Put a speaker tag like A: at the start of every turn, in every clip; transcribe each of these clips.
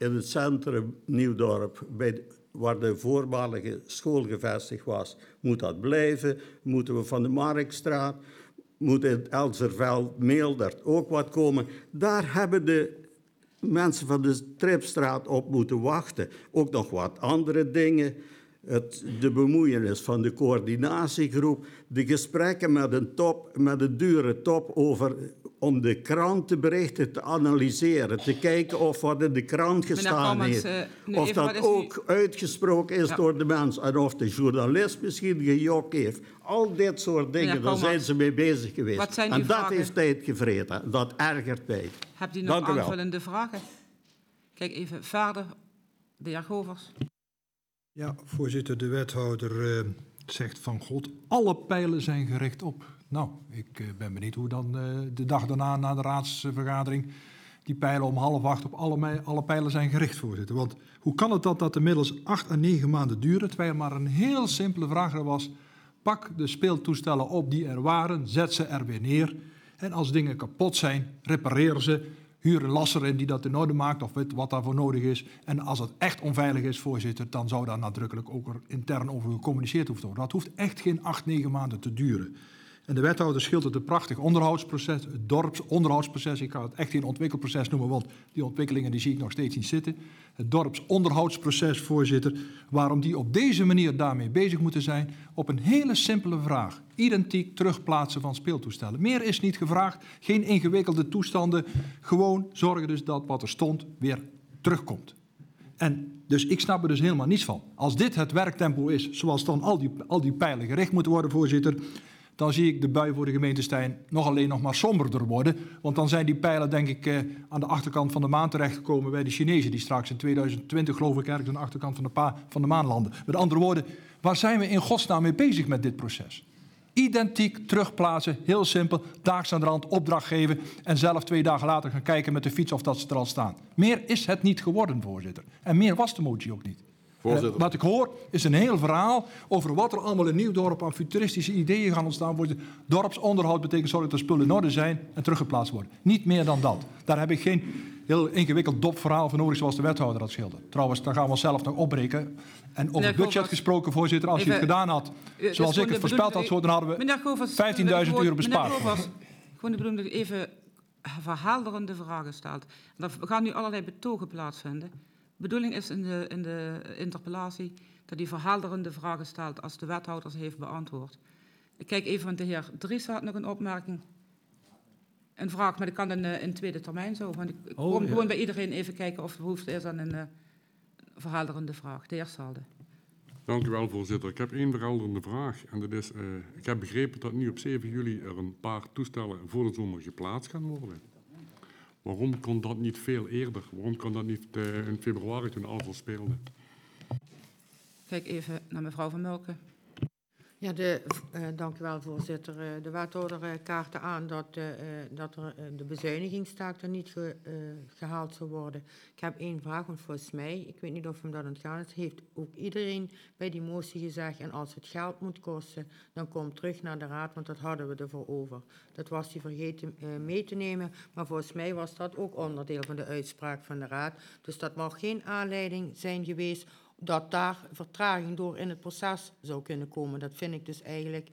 A: in het centrum Nieuwdorp, waar de voormalige school gevestigd was, moet dat blijven? Moeten we van de Marktstraat? Moet in het Elzerveld, Meeldert ook wat komen? Daar hebben de mensen van de Tripstraat op moeten wachten. Ook nog wat andere dingen. De bemoeienis van de coördinatiegroep. De gesprekken met een dure top om de krantenberichten te analyseren. Te kijken of wat in de krant gestaan heeft. Of dat ook uitgesproken is door de mensen. En of de journalist misschien gejokt heeft. Al dit soort dingen, daar zijn ze mee bezig geweest. En dat heeft tijd gevreten. Dat ergert mij.
B: Hebt u nog aanvullende vragen? Kijk even verder. De heer Govers.
C: Ja, voorzitter, de wethouder zegt van God, alle pijlen zijn gericht op. Nou, ik ben benieuwd hoe dan de dag daarna, na de raadsvergadering, die pijlen om 7:30 op alle pijlen zijn gericht, voorzitter. Want hoe kan het dat inmiddels 8 à 9 maanden duren, terwijl er maar een heel simpele vraag er was. Pak de speeltoestellen op die er waren, zet ze er weer neer. En als dingen kapot zijn, repareer ze. Huur een lasser in die dat in orde maakt of weet wat daarvoor nodig is. En als het echt onveilig is, voorzitter, dan zou daar nadrukkelijk ook er intern over gecommuniceerd hoeven te worden. Dat hoeft echt geen 8, 9 maanden te duren. En de wethouder schildert een prachtig onderhoudsproces, het dorpsonderhoudsproces. Ik ga het echt geen ontwikkelproces noemen, want die ontwikkelingen die zie ik nog steeds niet zitten. Het dorpsonderhoudsproces, voorzitter, waarom die op deze manier daarmee bezig moeten zijn, op een hele simpele vraag. Identiek terugplaatsen van speeltoestellen. Meer is niet gevraagd, geen ingewikkelde toestanden. Gewoon zorgen dus dat wat er stond weer terugkomt. En dus ik snap er dus helemaal niets van. Als dit het werktempo is, zoals dan al die pijlen gericht moeten worden, voorzitter, dan zie ik de bui voor de gemeente Stein nog maar somberder worden. Want dan zijn die pijlen, denk ik, aan de achterkant van de maan terechtgekomen bij de Chinezen, die straks in 2020, geloof ik, ergens aan de achterkant van de maan landen. Met andere woorden, waar zijn we in godsnaam mee bezig met dit proces? Identiek terugplaatsen, heel simpel, daags aan de rand, opdracht geven en zelf 2 dagen later gaan kijken met de fiets of dat ze er al staan. Meer is het niet geworden, voorzitter. En meer was de motie ook niet. Wat ik hoor is een heel verhaal over wat er allemaal in Nieuwdorp aan futuristische ideeën gaan ontstaan worden. Dorpsonderhoud betekent zorgen dat de spullen in orde zijn en teruggeplaatst worden. Niet meer dan dat. Daar heb ik geen heel ingewikkeld dop verhaal voor nodig zoals de wethouder dat schildert. Trouwens, daar gaan we zelf nog opbreken. En over het budget gesproken, voorzitter, als je het gedaan had zoals ik het voorspeld had, dan hadden we 15.000 euro bespaard.
B: Gewoon de bedoeling dat u even verhelderende vragen stelt. Er gaan nu allerlei betogen plaatsvinden. De bedoeling is in de interpellatie dat u verhelderende vragen stelt als de wethouder ze heeft beantwoord. Ik kijk even, want de heer Dries had nog een opmerking. Een vraag, maar dat kan in tweede termijn zo. Want ik kom gewoon bij iedereen even kijken of er behoefte is aan een verhelderende vraag. De heer Salde.
D: Dank u wel, voorzitter. Ik heb 1 verhelderende vraag. En dat is, ik heb begrepen dat nu op 7 juli er een paar toestellen voor de zomer geplaatst gaan worden. Waarom kon dat niet veel eerder? Waarom kon dat niet in februari toen alles al speelde?
B: Kijk even naar mevrouw Van Mulken.
E: Ja, dank u wel, voorzitter. De wethouder kaartte aan dat de bezuinigingstaak er niet gehaald zou worden. Ik heb 1 vraag, want volgens mij, ik weet niet of hem dat ontgaan is, heeft ook iedereen bij die motie gezegd, en als het geld moet kosten, dan kom terug naar de raad, want dat hadden we ervoor over. Dat was hij vergeten mee te nemen, maar volgens mij was dat ook onderdeel van de uitspraak van de raad. Dus dat mag geen aanleiding zijn geweest dat daar vertraging door in het proces zou kunnen komen. Dat vind ik dus eigenlijk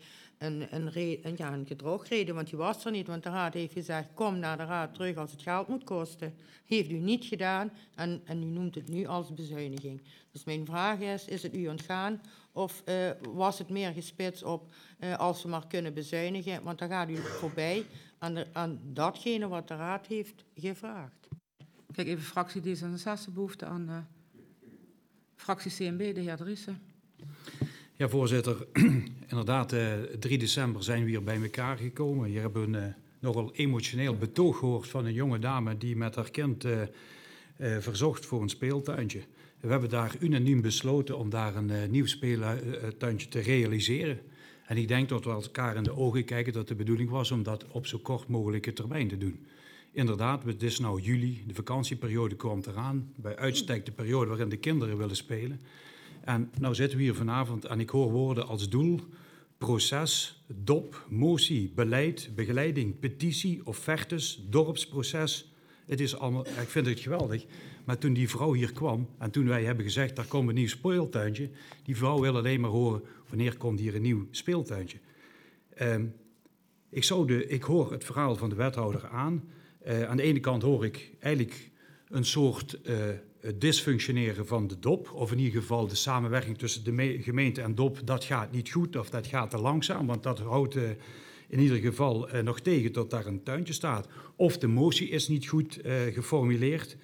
E: een gedroogreden, want die was er niet. Want de raad heeft gezegd, kom naar de raad terug als het geld moet kosten. Heeft u niet gedaan en u noemt het nu als bezuiniging. Dus mijn vraag is het u ontgaan of was het meer gespitst op als we maar kunnen bezuinigen? Want dan gaat u voorbij aan datgene wat de raad heeft gevraagd.
B: Kijk even, fractie D66 behoefte aan... Fractie CNB, de heer Driessen.
F: Ja, voorzitter. Inderdaad, 3 december zijn we hier bij elkaar gekomen. Hier hebben we een nogal emotioneel betoog gehoord van een jonge dame die met haar kind verzocht voor een speeltuintje. We hebben daar unaniem besloten om daar een nieuw speeltuintje te realiseren. En ik denk dat we elkaar in de ogen kijken dat de bedoeling was om dat op zo kort mogelijke termijn te doen. Inderdaad, het is nou juli, de vakantieperiode komt eraan. Bij uitstek de periode waarin de kinderen willen spelen. En nou zitten we hier vanavond en ik hoor woorden als doel, proces, dop, motie, beleid, begeleiding, petitie, offertes, dorpsproces. Het is allemaal, ik vind het geweldig. Maar toen die vrouw hier kwam en toen wij hebben gezegd, daar komt een nieuw speeltuintje, die vrouw wil alleen maar horen, wanneer komt hier een nieuw speeltuintje? Ik hoor het verhaal van de wethouder aan. Aan de ene kant hoor ik eigenlijk een soort dysfunctioneren van de DOP, of in ieder geval de samenwerking tussen de gemeente en DOP, dat gaat niet goed of dat gaat te langzaam, want dat houdt in ieder geval nog tegen tot daar een tuintje staat. Of de motie is niet goed geformuleerd.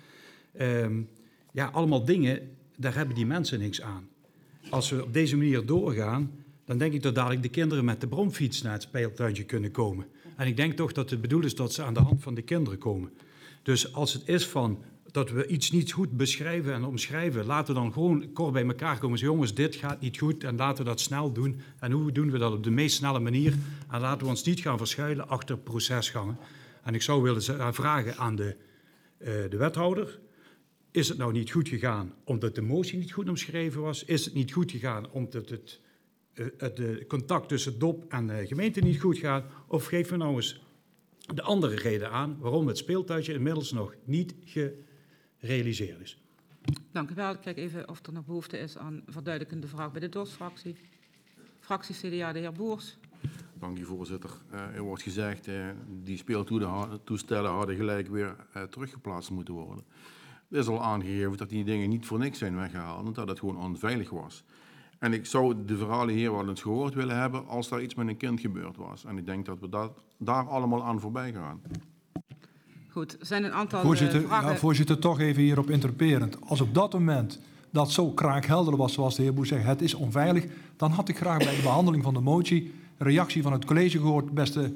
F: Allemaal dingen, daar hebben die mensen niks aan. Als we op deze manier doorgaan, dan denk ik dat dadelijk de kinderen met de bromfiets naar het speeltuintje kunnen komen. En ik denk toch dat het bedoeld is dat ze aan de hand van de kinderen komen. Dus als het is van dat we iets niet goed beschrijven en omschrijven, laten we dan gewoon kort bij elkaar komen. Zeggen, jongens, dit gaat niet goed en laten we dat snel doen. En hoe doen we dat op de meest snelle manier? En laten we ons niet gaan verschuilen achter procesgangen. En ik zou willen vragen aan de wethouder, is het nou niet goed gegaan omdat de motie niet goed omschreven was? Is het niet goed gegaan omdat het contact tussen DOP en de gemeente niet goed gaat? Of geef me nou eens de andere reden aan waarom het speeltuintje inmiddels nog niet gerealiseerd is.
B: Dank u wel. Ik kijk even of er nog behoefte is aan verduidelijkende vraag bij de DOS-fractie. Fractie CDA, de heer Boers.
G: Dank u, voorzitter. Er wordt gezegd, die speeltoestellen hadden gelijk weer teruggeplaatst moeten worden. Er is al aangegeven dat die dingen niet voor niks zijn weggehaald, en dat het gewoon onveilig was. En ik zou de verhalen hier wel eens gehoord willen hebben als daar iets met een kind gebeurd was. En ik denk dat we daar allemaal aan voorbij gaan.
B: Goed, er zijn een aantal
C: Voorzitter,
B: vragen...
C: voorzitter, toch even hierop interruperend. Als op dat moment dat zo kraakhelder was, zoals de heer Boer zegt, het is onveilig, dan had ik graag bij de behandeling van de motie een reactie van het college gehoord.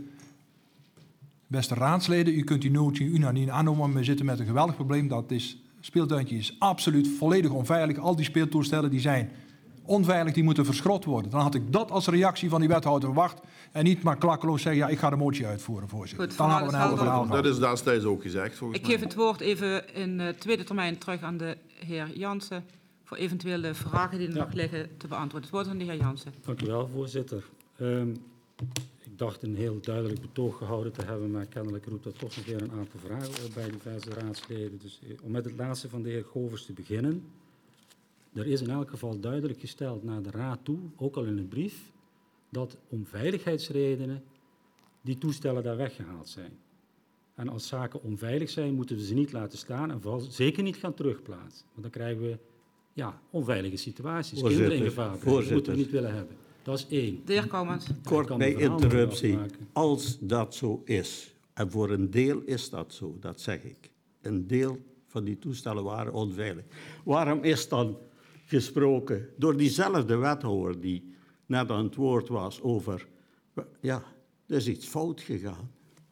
C: Beste raadsleden, u kunt die motie unaniem aannemen, maar we zitten met een geweldig probleem. Speeltuintje is absoluut volledig onveilig. Al die speeltoestellen die zijn onveilig, die moeten verschrot worden. Dan had ik dat als reactie van die wethouder verwacht en niet maar klakkeloos zeggen, ja, ik ga de motie uitvoeren, voorzitter.
B: Goed,
C: dan hadden we een helder verhaal gehad.
G: Dat is destijds ook gezegd, volgens mij.
B: Ik geef het woord even in tweede termijn terug aan de heer Jansen voor eventuele vragen die er nog liggen te beantwoorden. Het woord aan de heer Jansen.
H: Dank u wel, voorzitter. Ik dacht een heel duidelijk betoog gehouden te hebben, maar kennelijk roept dat toch nog weer een aantal vragen op bij diverse raadsleden. Dus om met het laatste van de heer Govers te beginnen. Er is in elk geval duidelijk gesteld naar de raad toe, ook al in een brief, dat om veiligheidsredenen die toestellen daar weggehaald zijn. En als zaken onveilig zijn, moeten we ze niet laten staan en vooral zeker niet gaan terugplaatsen. Want dan krijgen we onveilige situaties, kinderen in gevaar brengen. Dat moeten we niet willen hebben. Dat is één.
B: De heer Koumans.
A: Kort bij interruptie. Als dat zo is, en voor een deel is dat zo, dat zeg ik. Een deel van die toestellen waren onveilig. Waarom is dan gesproken door diezelfde wethouder die net aan het woord was over, ja, er is iets fout gegaan.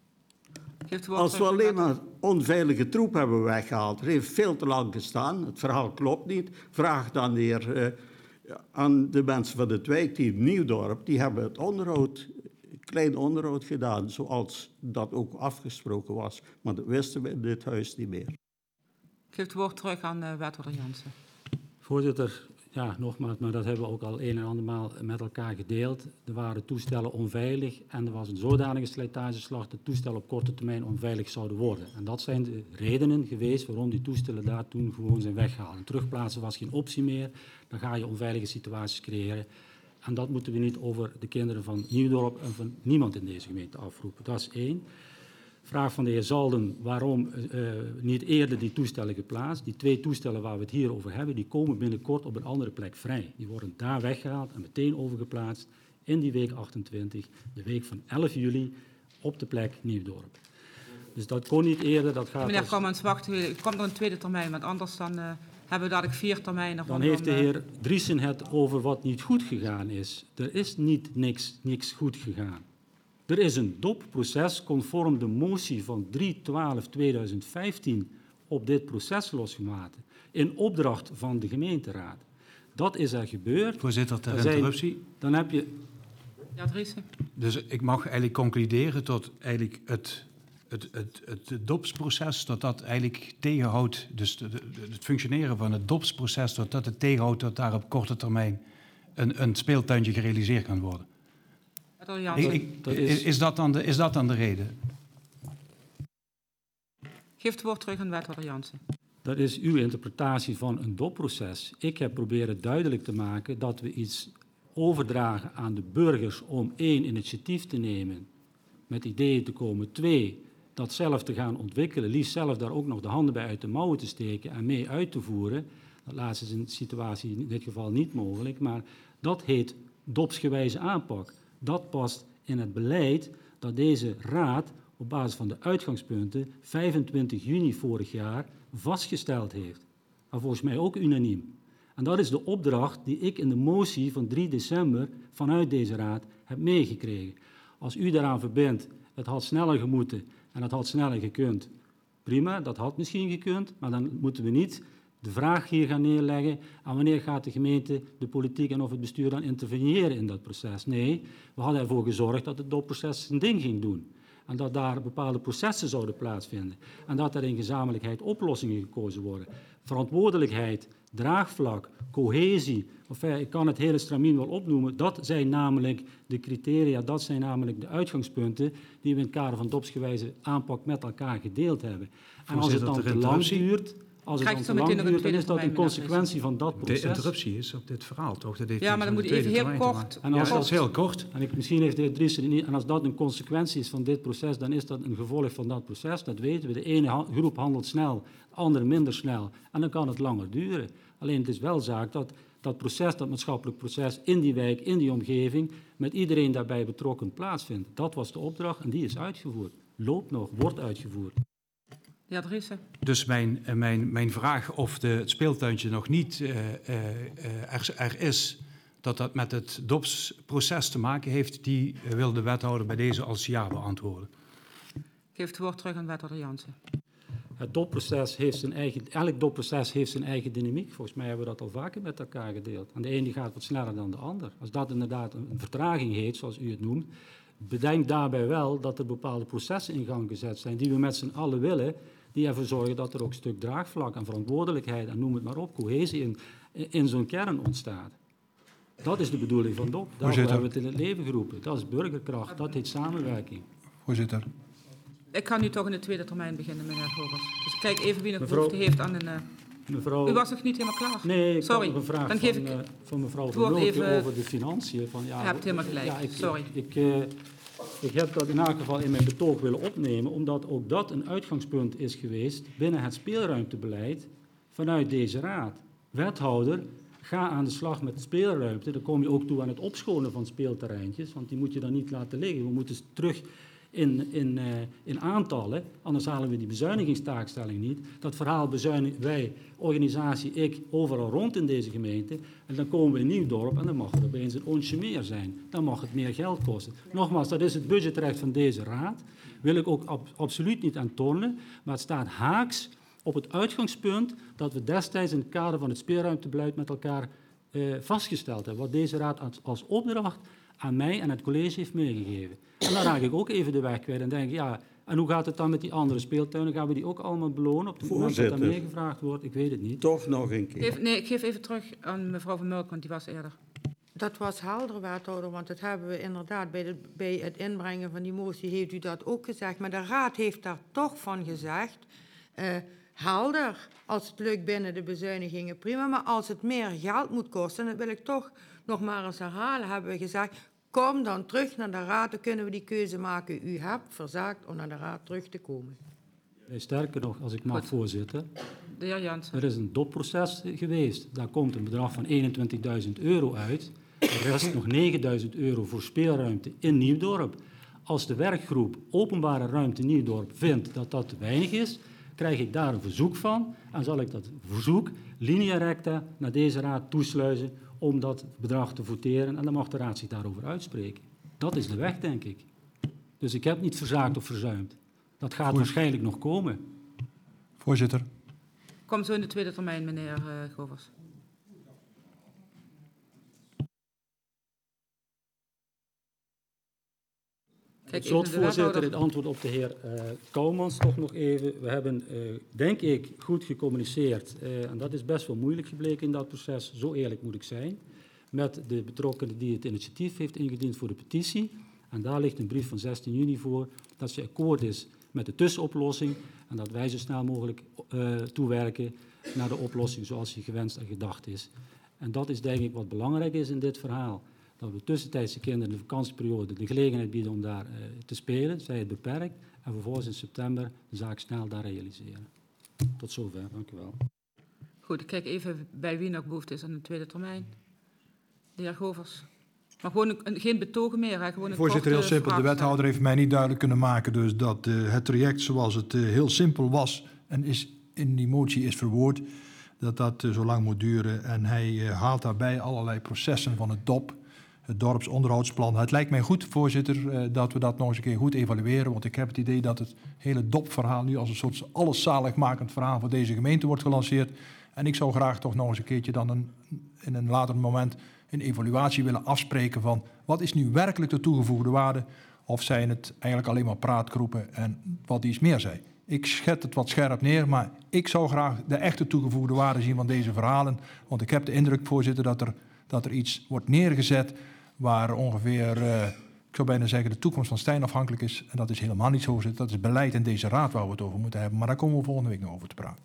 A: Als we alleen maar onveilige troep hebben weggehaald, er heeft veel te lang gestaan, het verhaal klopt niet, vraag dan de heer, aan de mensen van het wijkteam Nieuwdorp, die hebben het onderhoud, klein onderhoud gedaan, zoals dat ook afgesproken was. Maar dat wisten we in dit huis niet meer.
B: Ik geef het woord terug aan wethouder Jansen.
H: Voorzitter, ja, nogmaals, maar dat hebben we ook al een en andermaal met elkaar gedeeld. Er waren toestellen onveilig en er was een zodanige slijtageslag dat toestellen op korte termijn onveilig zouden worden. En dat zijn de redenen geweest waarom die toestellen daar toen gewoon zijn weggehaald. En terugplaatsen was geen optie meer, dan ga je onveilige situaties creëren. En dat moeten we niet over de kinderen van Nieuwdorp en van niemand in deze gemeente afroepen. Dat is één. Vraag van de heer Zalden, waarom niet eerder die toestellen geplaatst? Die 2 toestellen waar we het hier over hebben, die komen binnenkort op een andere plek vrij. Die worden daar weggehaald en meteen overgeplaatst in die week 28, de week van 11 juli, op de plek Nieuwdorp. Dus dat kon niet eerder. Dat gaat
B: Meneer Koumans, wacht, het komt nog een tweede termijn, want anders dan hebben we dadelijk 4 termijnen.
H: Dan heeft de heer Driessen het over wat niet goed gegaan is. Er is niet niks goed gegaan. Er is een DOP-proces conform de motie van 3/12/2015 op dit proces losgematen, in opdracht van de gemeenteraad. Dat is er gebeurd.
F: Voorzitter, ter interruptie.
H: Dan heb je...
B: Ja, Driessen.
F: Dus ik mag eigenlijk concluderen tot eigenlijk het DOPS-proces, dat eigenlijk tegenhoudt, dus het functioneren van het DOPS-proces, dat het tegenhoudt dat daar op korte termijn een speeltuintje gerealiseerd kan worden. Is dat dan de reden?
B: Geef het woord terug aan wethouder Jansen.
H: Dat is uw interpretatie van een DOP-proces. Ik heb proberen duidelijk te maken dat we iets overdragen aan de burgers om 1, initiatief te nemen, met ideeën te komen, 2, dat zelf te gaan ontwikkelen, liefst zelf daar ook nog de handen bij uit de mouwen te steken en mee uit te voeren. Dat laatste is in de situatie in dit geval niet mogelijk, maar dat heet dopsgewijze aanpak. Dat past in het beleid dat deze raad op basis van de uitgangspunten 25 juni vorig jaar vastgesteld heeft. Maar volgens mij ook unaniem. En dat is de opdracht die ik in de motie van 3 december vanuit deze raad heb meegekregen. Als u daaraan verbindt, het had sneller gemoeten en het had sneller gekund. Prima, dat had misschien gekund, maar dan moeten we niet de vraag hier gaan neerleggen aan wanneer gaat de gemeente, de politiek en of het bestuur dan interveneren in dat proces. Nee, we hadden ervoor gezorgd dat het DOP-proces zijn ding ging doen. En dat daar bepaalde processen zouden plaatsvinden. En dat er in gezamenlijkheid oplossingen gekozen worden. Verantwoordelijkheid, draagvlak, cohesie, ik kan het hele stramien wel opnoemen. Dat zijn namelijk de criteria, dat zijn namelijk de uitgangspunten die we in het kader van dopsgewijze aanpak met elkaar gedeeld hebben. En als het dan te lang duurt, dan is dat een consequentie van dat proces.
F: De interruptie is op dit verhaal, toch? Dat heeft
B: ja, maar dan moet je even heel kort.
H: En als
F: dat is heel kort.
H: En misschien heeft de heer Driessen het niet. En als dat een consequentie is van dit proces, dan is dat een gevolg van dat proces. Dat weten we. De ene groep handelt snel, de andere minder snel. En dan kan het langer duren. Alleen het is wel zaak dat dat proces, dat maatschappelijk proces in die wijk, in die omgeving, met iedereen daarbij betrokken plaatsvindt. Dat was de opdracht en die is uitgevoerd. Loopt nog, wordt uitgevoerd.
B: Ja, Driessen.
F: Dus mijn vraag of het speeltuintje nog niet er is, dat met het DOPS-proces te maken heeft, die wil de wethouder bij deze als ja beantwoorden.
B: Ik geef het woord terug aan wethouder Jansen.
H: Het DOP-proces heeft zijn eigen, elk DOP-proces heeft zijn eigen dynamiek. Volgens mij hebben we dat al vaker met elkaar gedeeld. En de een die gaat wat sneller dan de ander. Als dat inderdaad een vertraging heet, zoals u het noemt, bedenk daarbij wel dat er bepaalde processen in gang gezet zijn die we met z'n allen willen, die ervoor zorgen dat er ook een stuk draagvlak en verantwoordelijkheid en noem het maar op, cohesie in zo'n kern ontstaat. Dat is de bedoeling van DOP. Daarvoor hebben we het in het leven geroepen. Dat is burgerkracht, dat heet samenwerking.
C: Voorzitter.
B: Ik kan nu toch in de tweede termijn beginnen, meneer Govers. Dus kijk even wie nog behoefte heeft aan een...
H: Mevrouw,
B: u was nog niet helemaal klaar?
H: Nee, ik
B: sorry.
H: had nog een vraag
B: dan geef ik
H: van mevrouw
B: Van Mulken
H: over de financiën. Van, ja,
B: je hebt helemaal gelijk,
H: ja,
B: sorry.
H: Ik heb dat in elk geval in mijn betoog willen opnemen, omdat ook dat een uitgangspunt is geweest binnen het speelruimtebeleid vanuit deze raad. Wethouder, ga aan de slag met de speelruimte. Dan kom je ook toe aan het opschonen van speelterreintjes, want die moet je dan niet laten liggen. We moeten terug in aantallen, anders halen we die bezuinigingstaakstelling niet. Dat verhaal bezuinigen wij, organisatie, ik, overal rond in deze gemeente. En dan komen we in Nieuwdorp en dan mag er opeens een onsje meer zijn. Dan mag het meer geld kosten. Nogmaals, dat is het budgetrecht van deze raad. Wil ik ook absoluut niet aan tornen, maar het staat haaks op het uitgangspunt dat we destijds in het kader van het speelruimtebeleid met elkaar vastgesteld hebben. Wat deze raad als opdracht aan mij en het college heeft meegegeven. En dan raak ik ook even de weg kwijt en denk, ja, en hoe gaat het dan met die andere speeltuinen? Gaan we die ook allemaal belonen op het moment dat er meegevraagd wordt? Ik weet het niet.
A: Toch nog een keer.
B: Ik geef even terug aan mevrouw Van Mulken, want die was eerder.
E: Dat was helder, wethouder, want dat hebben we inderdaad bij het inbrengen van die motie heeft u dat ook gezegd. Maar de raad heeft daar toch van gezegd, helder, als het lukt binnen de bezuinigingen, prima. Maar als het meer geld moet kosten, dat wil ik toch nog maar eens herhalen, hebben we gezegd, kom dan terug naar de raad, dan kunnen we die keuze maken. U hebt verzaakt om naar de raad terug te komen.
H: Sterker nog, als ik mag, voorzitter.
B: De heer Jansen.
H: Er is een DOP-proces geweest. Daar komt een bedrag van €21.000 uit. Er rest nog €9.000 voor speelruimte in Nieuwdorp. Als de werkgroep Openbare Ruimte Nieuwdorp vindt dat dat te weinig is, krijg ik daar een verzoek van en zal ik dat verzoek linea recta naar deze raad toesluizen om dat bedrag te voteren en dan mag de raad zich daarover uitspreken. Dat is de weg, denk ik. Dus ik heb niet verzaakt of verzuimd. Dat gaat waarschijnlijk nog komen.
C: Voorzitter.
B: Kom zo in de tweede termijn, meneer Govers.
H: Tot slot, voorzitter, het antwoord op de heer Kouwmans toch nog even. We hebben, denk ik, goed gecommuniceerd. En dat is best wel moeilijk gebleken in dat proces. Zo eerlijk moet ik zijn. Met de betrokkenen die het initiatief heeft ingediend voor de petitie. En daar ligt een brief van 16 juni voor dat ze akkoord is met de tussenoplossing. En dat wij zo snel mogelijk toewerken naar de oplossing zoals die gewenst en gedacht is. En dat is denk ik wat belangrijk is in dit verhaal. Dat we tussentijds de kinderen in de vakantieperiode de gelegenheid bieden om daar te spelen, zij het beperkt. En vervolgens in september de zaak snel daar realiseren. Tot zover, dank u wel.
B: Goed, ik kijk even bij wie nog behoefte is aan een tweede termijn. De heer Govers. Maar gewoon geen betogen meer, hè? Gewoon een
C: Voorzitter, heel
B: korte
C: simpel. De
B: vraag
C: wethouder
B: stellen.
C: heeft mij niet duidelijk kunnen maken dus dat het traject zoals het heel simpel was en is in die motie is verwoord, dat zo lang moet duren. En hij haalt daarbij allerlei processen van het DOP, het dorpsonderhoudsplan. Het lijkt mij goed, voorzitter, dat we dat nog eens een keer goed evalueren, want ik heb het idee dat het hele DOP-verhaal nu als een soort alleszaligmakend verhaal voor deze gemeente wordt gelanceerd. En ik zou graag toch nog eens een keertje dan in een later moment een evaluatie willen afspreken van wat is nu werkelijk de toegevoegde waarde of zijn het eigenlijk alleen maar praatkroepen en wat iets meer zijn. Ik schet het wat scherp neer, maar ik zou graag de echte toegevoegde waarde zien van deze verhalen. Want ik heb de indruk, voorzitter, dat er iets wordt neergezet waar ongeveer, ik zou bijna zeggen, de toekomst van Stijn afhankelijk is. En dat is helemaal niet zo, voorzitter. Dat is beleid in deze raad waar we het over moeten hebben. Maar daar komen we volgende week nog over te praten.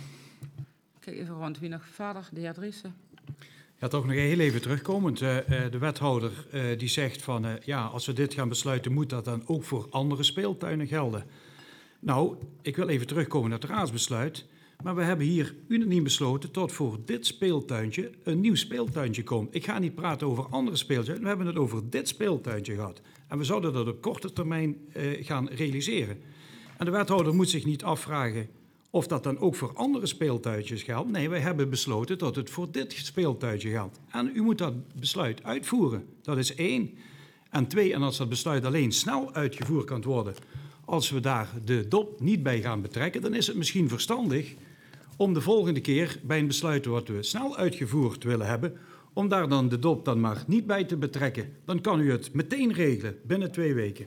B: Kijk even rond, wie nog verder? De heer Driessen.
F: Ja, toch nog heel even terugkomend. De wethouder die zegt van, ja, als we dit gaan besluiten, moet dat dan ook voor andere speeltuinen gelden. Nou, ik wil even terugkomen naar het raadsbesluit. Maar we hebben hier unaniem besloten tot voor dit speeltuintje een nieuw speeltuintje komt. Ik ga niet praten over andere speeltuinen. We hebben het over dit speeltuintje gehad. En we zouden dat op korte termijn gaan realiseren. En de wethouder moet zich niet afvragen of dat dan ook voor andere speeltuintjes geldt. Nee, wij hebben besloten dat het voor dit speeltuintje geldt. En u moet dat besluit uitvoeren. Dat is 1. En 2, en als dat besluit alleen snel uitgevoerd kan worden, als we daar de DOP niet bij gaan betrekken, dan is het misschien verstandig om de volgende keer bij een besluit wat we snel uitgevoerd willen hebben, om daar dan de DOP dan maar niet bij te betrekken. Dan kan u het meteen regelen, binnen 2 weken.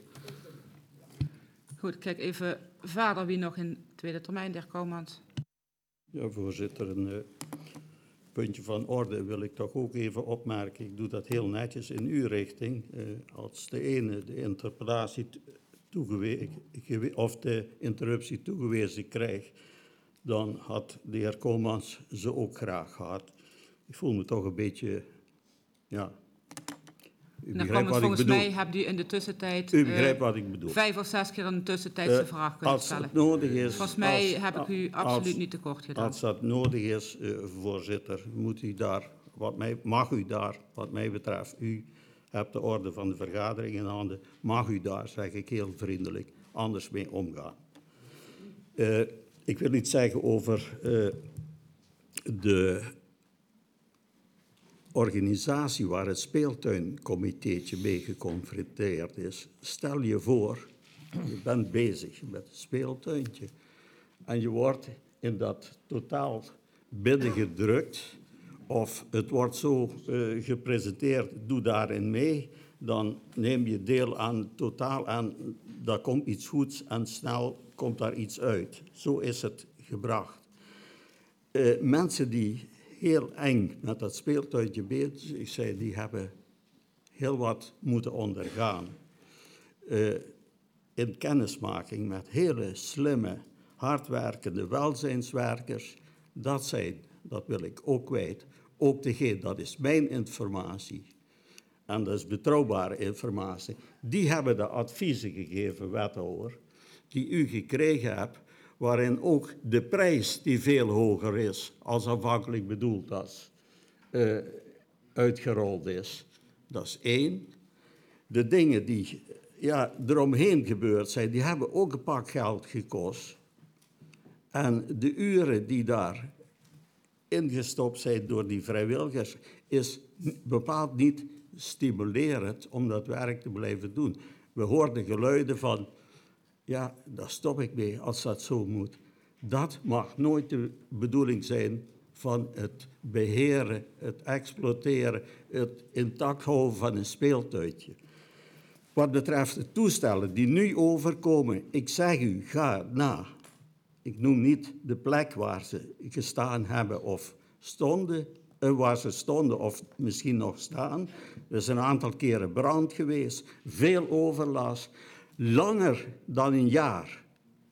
B: Goed, kijk even verder wie nog in tweede termijn, de heer Kouwmans.
A: Ja, voorzitter, een puntje van orde wil ik toch ook even opmerken. Ik doe dat heel netjes in uw richting. Als de ene de interpellatie of de interruptie toegewezen krijgt, dan had de heer Kouwmans ze ook graag gehad. Ik voel me toch een beetje, ja, u begrijpt wat ik
B: volgens
A: bedoel.
B: mij hebt u in de tussentijd
A: U begrijpt wat ik bedoel.
B: 5 of 6 keer een tussentijdse vraag kunnen
A: Als
B: stellen.
A: het nodig is,
B: Volgens mij heb ik u absoluut niet tekort gedaan.
A: Als dat nodig is, voorzitter, mag u daar, wat mij betreft, u hebt de orde van de vergadering in handen, mag u daar, zeg ik heel vriendelijk, anders mee omgaan. Ik wil iets zeggen over de organisatie waar het speeltuincomiteetje mee geconfronteerd is. Stel je voor, je bent bezig met een speeltuintje en je wordt in dat totaal binnengedrukt of het wordt zo gepresenteerd, doe daarin mee, dan neem je deel aan totaal en daar komt iets goeds en snel komt daar iets uit. Zo is het gebracht. Mensen die heel eng met dat speeltuintje bezig zijn, die hebben heel wat moeten ondergaan. In kennismaking met hele slimme, hardwerkende welzijnswerkers, dat wil ik ook kwijt. Ook degene, dat is mijn informatie. En dat is betrouwbare informatie. Die hebben de adviezen gegeven, wethouder, die u gekregen hebt, waarin ook de prijs, die veel hoger is als afhankelijk bedoeld was, uitgerold is. Dat is 1. De dingen die eromheen gebeurd zijn, die hebben ook een pak geld gekost. En de uren die daar ingestopt zijn door die vrijwilligers, is bepaald niet stimulerend om dat werk te blijven doen. We hoorden geluiden van, ja, daar stop ik mee als dat zo moet. Dat mag nooit de bedoeling zijn van het beheren, het exploiteren, het intact houden van een speeltuintje. Wat betreft de toestellen die nu overkomen, ik zeg u, ga na. Ik noem niet de plek waar ze gestaan hebben of stonden, waar ze stonden of misschien nog staan. Er is een aantal keren brand geweest, veel overlast. Langer dan een jaar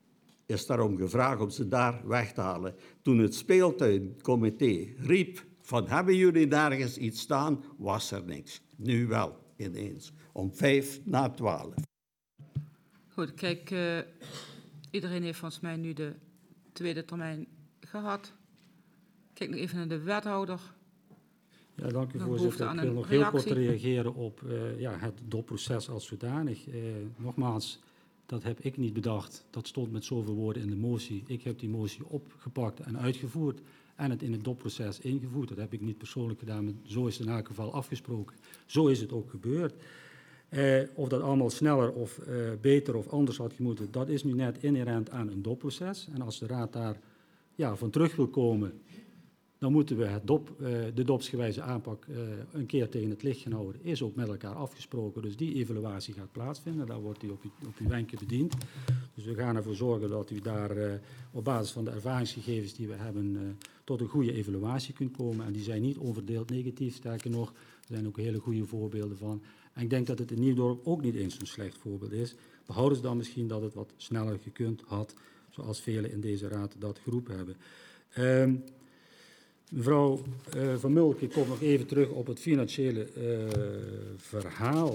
A: is daarom gevraagd om ze daar weg te halen. Toen het speeltuincomité riep van hebben jullie nergens iets staan, was er niks. Nu wel, ineens, om 11:55.
B: Goed, kijk, iedereen heeft volgens mij nu de tweede termijn gehad. Kijk nog even naar de wethouder.
H: Ja, dank u
B: Nog
H: voorzitter.
B: behoefte aan
H: Ik wil
B: een
H: nog heel kort
B: reactie?
H: reageren op het DOP-proces als zodanig. Nogmaals, dat heb ik niet bedacht. Dat stond met zoveel woorden in de motie. Ik heb die motie opgepakt en uitgevoerd en het in het DOP-proces ingevoerd. Dat heb ik niet persoonlijk gedaan, maar zo is het in elk geval afgesproken. Zo is het ook gebeurd. Of dat allemaal sneller of beter of anders had moeten, dat is nu net inherent aan een DOP-proces. En als de raad daar van terug wil komen, dan moeten we de dopsgewijze aanpak een keer tegen het licht gaan houden. Is ook met elkaar afgesproken. Dus die evaluatie gaat plaatsvinden. Daar wordt u op uw wenken bediend. Dus we gaan ervoor zorgen dat u daar op basis van de ervaringsgegevens die we hebben tot een goede evaluatie kunt komen. En die zijn niet onverdeeld negatief. Sterker nog, er zijn ook hele goede voorbeelden van. En ik denk dat het in Nieuwdorp ook niet eens zo'n slecht voorbeeld is. Behouden ze dan misschien dat het wat sneller gekund had, zoals velen in deze raad dat geroepen hebben. Mevrouw Van Mulken komt nog even terug op het financiële verhaal.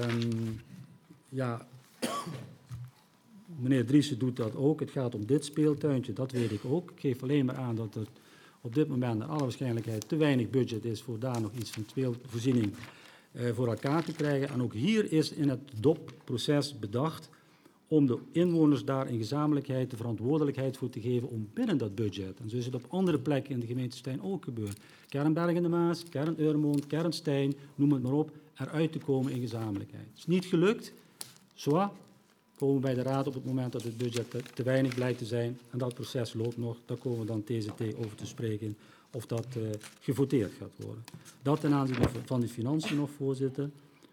H: Meneer Driessen doet dat ook. Het gaat om dit speeltuintje, dat weet ik ook. Ik geef alleen maar aan dat er op dit moment naar alle waarschijnlijkheid te weinig budget is voor daar nog iets van speelvoorziening voor elkaar te krijgen. En ook hier is in het DOP-proces bedacht om de inwoners daar in gezamenlijkheid de verantwoordelijkheid voor te geven om binnen dat budget, en zo is het op andere plekken in de gemeente Stein ook gebeurd, Kernberg in de Maas, Kern Urmond, Kern Stein, noem het maar op, eruit te komen in gezamenlijkheid. Het is niet gelukt, zo komen we bij de raad op het moment dat het budget te weinig blijkt te zijn, en dat proces loopt nog, daar komen we dan TZT over te spreken, of dat gevoteerd gaat worden. Dat ten aanzien van de financiën nog, voorzitter.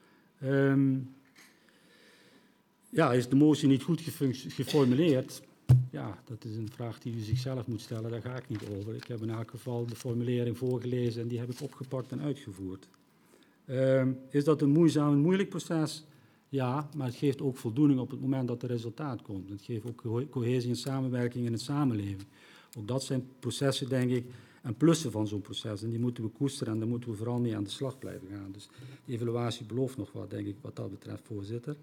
H: Is de motie niet goed geformuleerd? Ja, dat is een vraag die u zichzelf moet stellen, daar ga ik niet over. Ik heb in elk geval de formulering voorgelezen en die heb ik opgepakt en uitgevoerd. Is dat een moeizaam en moeilijk proces? Ja, maar het geeft ook voldoening op het moment dat er resultaat komt. Het geeft ook cohesie en samenwerking in het samenleving. Ook dat zijn processen, denk ik, en plussen van zo'n proces. En die moeten we koesteren en daar moeten we vooral mee aan de slag blijven gaan. Dus de evaluatie belooft nog wat, denk ik, wat dat betreft, voorzitter.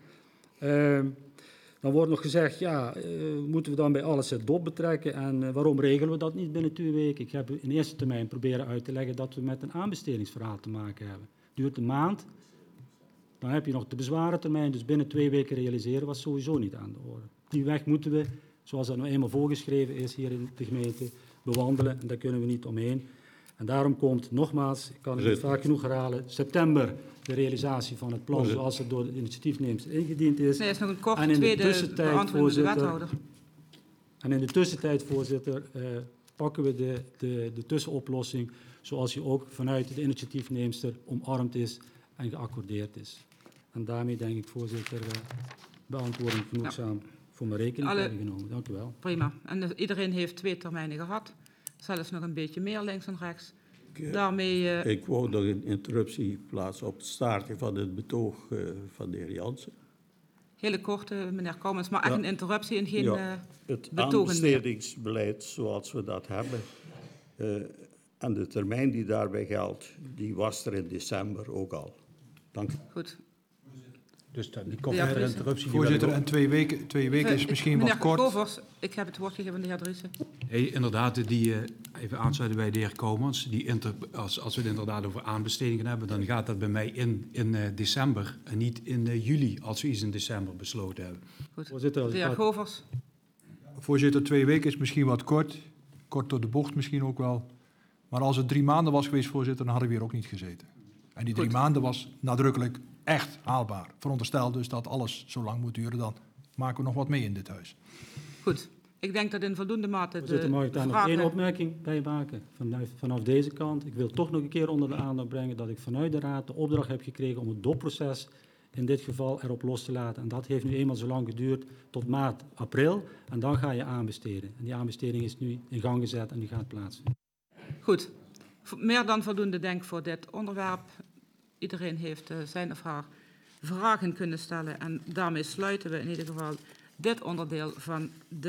H: Dan wordt nog gezegd, moeten we dan bij alles het DOP betrekken en waarom regelen we dat niet binnen 2 weken? Ik heb in eerste termijn proberen uit te leggen dat we met een aanbestedingsverhaal te maken hebben. Het duurt een maand, dan heb je nog de bezwarentermijn, dus binnen 2 weken realiseren was sowieso niet aan de orde. Die weg moeten we, zoals dat nou eenmaal voorgeschreven is hier in de gemeente, bewandelen en daar kunnen we niet omheen. En daarom komt, nogmaals, ik kan het niet vaak genoeg herhalen, september de realisatie van het plan zoals het door de initiatiefnemers ingediend is.
B: Nee, er is nog een korte
H: en in
B: tweede
H: de tussentijd,
B: beantwoording van de wethouder.
H: En in de tussentijd, voorzitter, pakken we de tussenoplossing zoals die ook vanuit de initiatiefneemster omarmd is en geaccordeerd is. En daarmee denk ik, voorzitter, beantwoording genoegzaam voor mijn rekening hebben genomen. Dank u wel.
B: Prima. En iedereen heeft 2 termijnen gehad. Zelfs nog een beetje meer links en rechts. Daarmee,
A: Ik wou nog een interruptie plaatsen op het staartje van het betoog van de heer Jansen.
B: hele korte, meneer Kouwmans, maar echt een interruptie en geen
A: het
B: betogen meer.
A: aanbestedingsbeleid zoals we dat hebben en de termijn die daarbij geldt, die was er in december ook al. Dank u.
B: Goed.
C: Dus die
B: complete
C: interruptie. Voorzitter, en 2 weken is misschien wat kort.
B: Meneer Govers, ik heb het woord gegeven aan de heer Driessen.
F: Hey, inderdaad, even aansluiten bij de heer Kouwmans. Als we het inderdaad over aanbestedingen hebben, dan gaat dat bij mij in december en niet in juli, als we iets in december besloten hebben.
B: Goed.
H: Voorzitter,
B: de heer Govers.
C: Voorzitter, 2 weken is misschien wat kort. Kort door de bocht misschien ook wel. Maar als het 3 maanden was geweest, voorzitter, dan hadden we hier ook niet gezeten. En die 3 maanden was nadrukkelijk echt haalbaar. Veronderstel dus dat alles zo lang moet duren, dan maken we nog wat mee in dit huis.
B: Goed. Ik denk dat in voldoende mate
H: Voorzitter, mag ik daar nog 1 opmerking bij maken vanaf deze kant? Ik wil toch nog een keer onder de aandacht brengen dat ik vanuit de Raad de opdracht heb gekregen om het DOP-proces in dit geval erop los te laten. En dat heeft nu eenmaal zo lang geduurd tot maart, april. En dan ga je aanbesteden. En die aanbesteding is nu in gang gezet en die gaat plaatsvinden.
B: Goed. Meer dan voldoende denk voor dit onderwerp. Iedereen heeft zijn of haar vragen kunnen stellen. En daarmee sluiten we in ieder geval dit onderdeel van de